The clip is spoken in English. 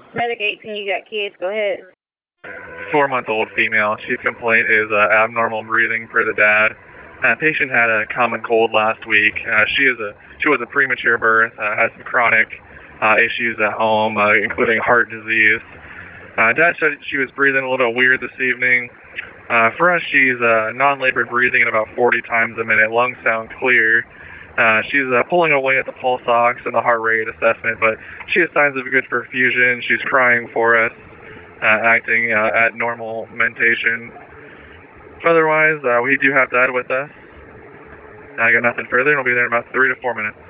Medic 18, you got kids, go ahead. 4-month-old female. Chief complaint is abnormal breathing for the dad. Patient had a common cold last week. She was a premature birth, has some chronic issues at home, including heart disease. Dad said she was breathing a little weird this evening. For us, she's non-labored breathing at about 40 times a minute. Lungs sound clear. She's pulling away at the pulse ox and the heart rate assessment, but she has signs of good perfusion. She's crying for us, acting at normal mentation. Otherwise, we do have Dad with us. I got nothing further, and we'll be there in about 3 to 4 minutes.